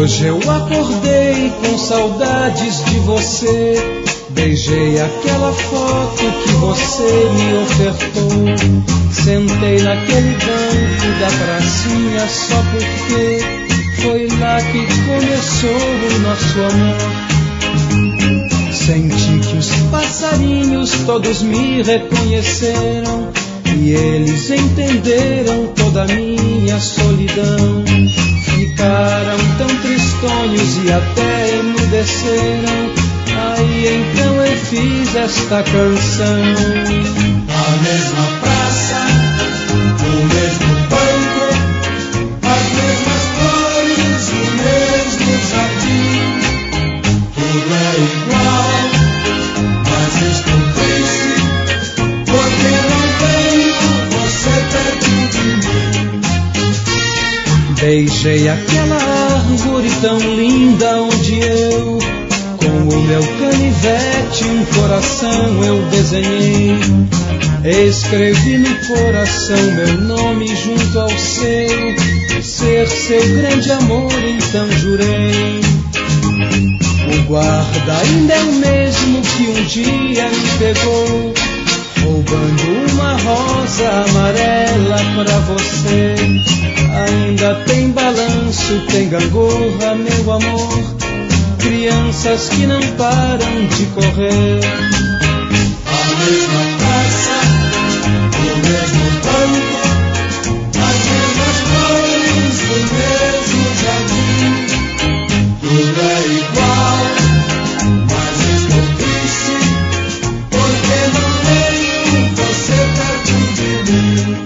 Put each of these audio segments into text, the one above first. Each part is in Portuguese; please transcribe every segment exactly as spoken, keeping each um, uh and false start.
Hoje eu acordei com saudades de você. Beijei aquela foto que você me ofertou. Sentei naquele banco da pracinha só porque foi lá que começou o nosso amor. Senti que os passarinhos todos me reconheceram e eles entenderam toda a minha solidão. Ficaram tão tristonhos e até emudeceram. Aí então eu fiz esta canção. A mesma praça, o mesmo banco, as mesmas flores, o mesmo jardim. Tudo é igual, mas estou triste, porque não tenho você perto de mim. Beijei aquela árvore tão linda onde eu, com o meu canivete, um coração eu desenhei. Escrevi no coração meu nome junto ao seu, ser seu grande amor, então jurei. O guarda ainda é o mesmo que um dia me pegou, roubando uma rosa amarela pra você. Ainda tem balanço, tem gangorra, meu amor, crianças que não param de correr. A mesma praça, o mesmo banco, as mesmas flores, o mesmo jardim. Tudo é igual, mas estou triste, porque não tenho você perto de mim.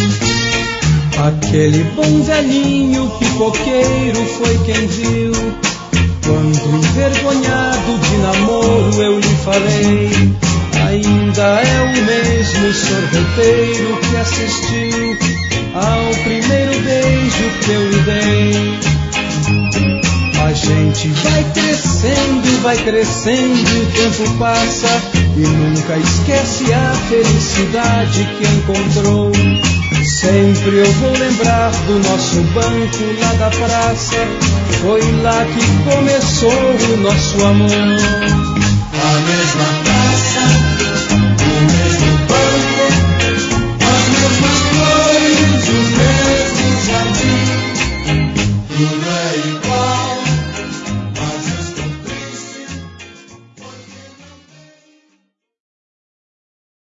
Aquele bom velhinho pipoqueiro foi quem viu, quando envergonhado de namoro eu lhe falei. Ainda é o mesmo sorveteiro que assistiu ao primeiro beijo que eu lhe dei. A gente vai crescendo, vai crescendo, o tempo passa e nunca esquece a felicidade que encontrou. Sempre eu vou lembrar do nosso banco lá da praça, foi lá que começou o nosso amor. A mesma praça,